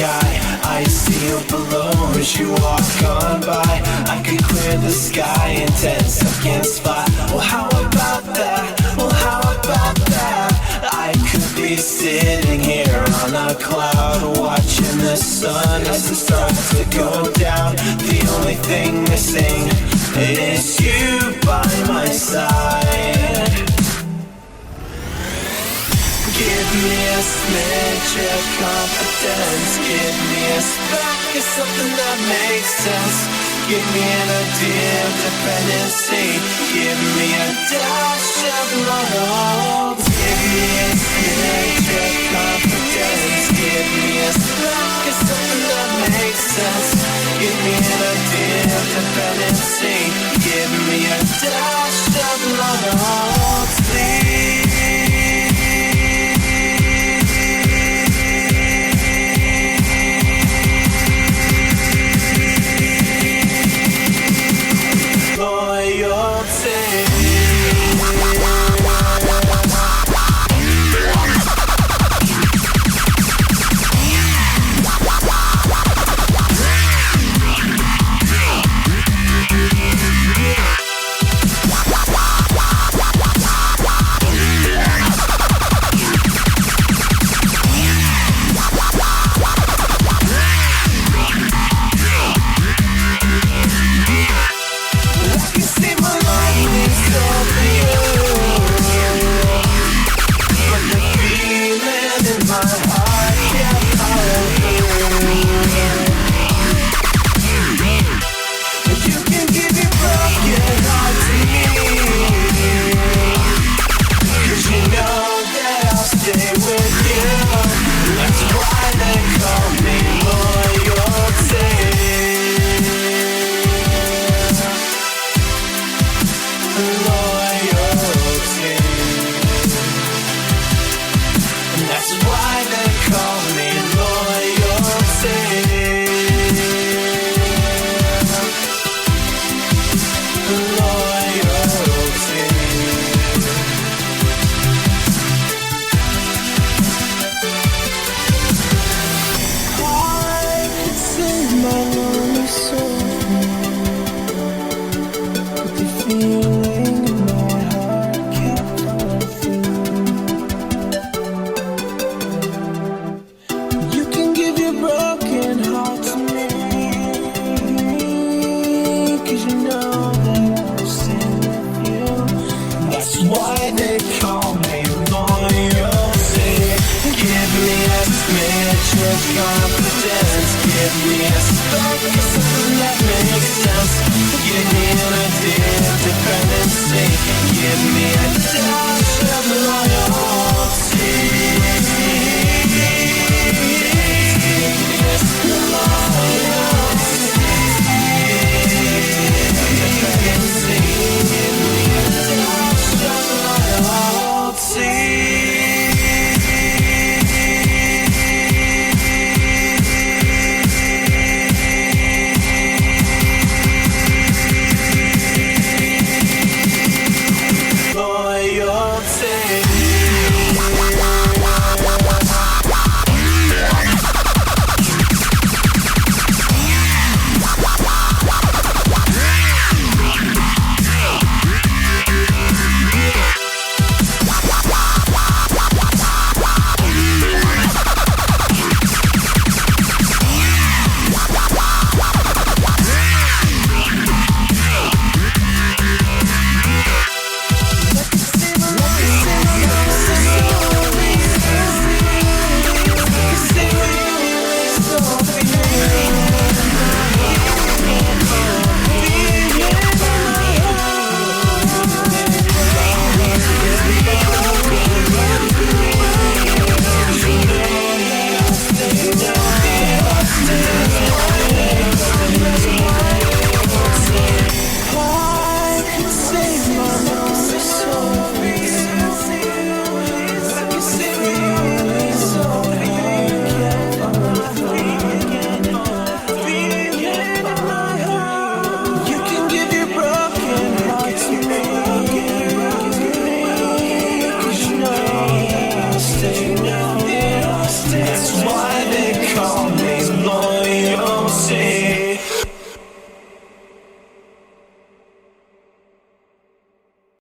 sky. I see you below as you walk on by. I could clear the sky in 10 seconds flat. Well, how about that? Well, how about that? I could be sitting here on a cloud, watching the sun as it starts to go down. The only thing missing is you by my side. Give me a smidge of confidence. Give me a spark of something that makes sense. Give me an idea of dependency. Give me a dash of love. Give me a smidge of confidence. Give me a spark of something that makes sense. Give me an idea of dependency. Give me a dash of love, please. Confidence, give me a spark of something that makes sense. Give me an idea of dependency. Give me a